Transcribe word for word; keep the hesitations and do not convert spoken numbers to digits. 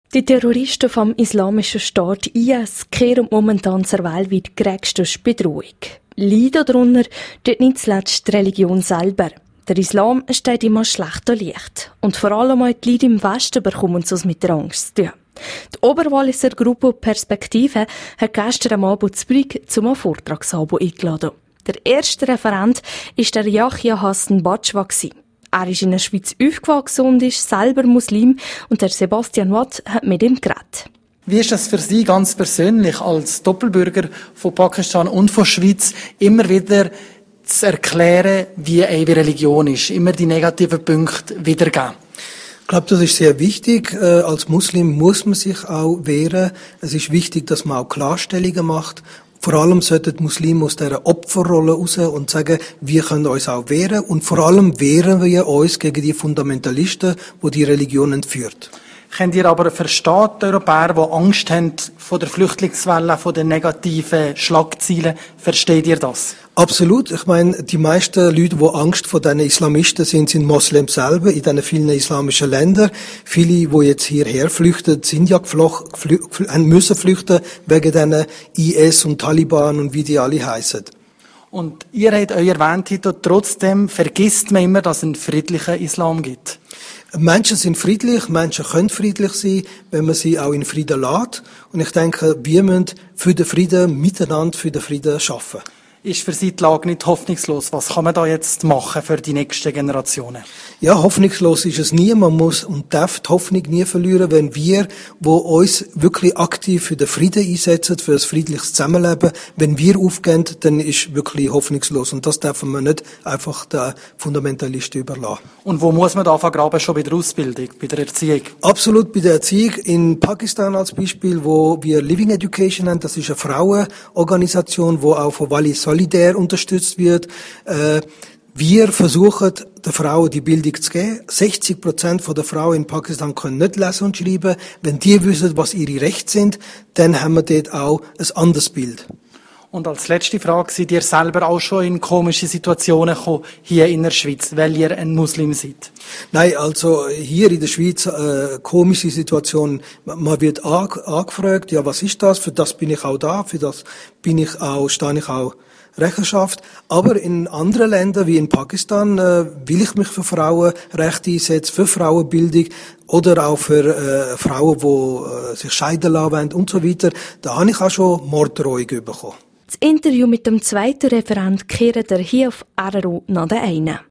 Die Terroristen vom Islamischen Staat I S kehren momentan zur weltweit größten Bedrohung. Leiden darunter tut nicht zuletzt die Religion selber. Der Islam steht immer schlechter Licht. Und vor allem auch die Leute im Westen bekommen es mit der Angst zu tun. Die Oberwalliser Gruppe Perspektive hat gestern am Abend zu Brügg zum Vortragsabend eingeladen. Der erste Referent war der Yahya Hassan Batschwa. Er ist in der Schweiz aufgewachsen und ist selber Muslim, und der Sebastian Watt hat mit ihm geredet. Wie ist das für Sie ganz persönlich als Doppelbürger von Pakistan und von Schweiz, immer wieder zu erklären, wie eine Religion ist, immer die negativen Punkte wiedergeben? Ich glaube, das ist sehr wichtig. Als Muslim muss man sich auch wehren. Es ist wichtig, dass man auch Klarstellungen macht. Vor allem sollten Muslime aus dieser Opferrolle raus und sagen, wir können uns auch wehren. Und vor allem wehren wir uns gegen die Fundamentalisten, die die Religion entführt. Könnt ihr aber verstehen, die Europäer, die Angst haben vor der Flüchtlingswelle, von den negativen Schlagzeilen, versteht ihr das? Absolut. Ich meine, die meisten Leute, die Angst vor diesen Islamisten sind, sind Moslems selber in diesen vielen islamischen Ländern. Viele, die jetzt hierher flüchten, sind ja geflocht, flü- müssen flüchten wegen diesen I S und Taliban und wie die alle heißen. Und ihr habt euch erwähnt, trotzdem vergisst man immer, dass es einen friedlichen Islam gibt. Menschen sind friedlich, Menschen können friedlich sein, wenn man sie auch in Frieden lässt. Und ich denke, wir müssen für den Frieden, miteinander für den Frieden arbeiten. Ist für Sie die Lage nicht hoffnungslos? Was kann man da jetzt machen für die nächsten Generationen? Ja, hoffnungslos ist es nie. Man muss und darf die Hoffnung nie verlieren, wenn wir, wo uns wirklich aktiv für den Frieden einsetzen, für ein friedliches Zusammenleben, wenn wir aufgehen, dann ist wirklich hoffnungslos. Und das dürfen wir nicht einfach den Fundamentalisten überlassen. Und wo muss man da anfangen graben? Schon bei der Ausbildung, bei der Erziehung? Absolut, bei der Erziehung. In Pakistan als Beispiel, wo wir Living Education haben, das ist eine Frauenorganisation, wo auch von Wallis Solidär unterstützt wird. Äh, wir versuchen, den Frauen die Bildung zu geben. sechzig Prozent der Frauen in Pakistan können nicht lesen und schreiben. Wenn die wissen, was ihre Rechte sind, dann haben wir dort auch ein anderes Bild. Und als letzte Frage, seid ihr selber auch schon in komische Situationen gekommen, hier in der Schweiz, weil ihr ein Muslim seid? Nein, also hier in der Schweiz, äh, komische Situation. Man wird ang- angefragt, ja, was ist das? Für das bin ich auch da, für das bin ich auch, stehe ich auch Rechenschaft. Aber in anderen Ländern, wie in Pakistan, äh, will ich mich für Frauenrechte einsetzen, für Frauenbildung oder auch für äh, Frauen, die äh, sich scheiden lassen wollen und so weiter. Da habe ich auch schon Morddrohungen bekommen. Das Interview mit dem zweiten Referent kehrt er hier auf R R O nach der einen.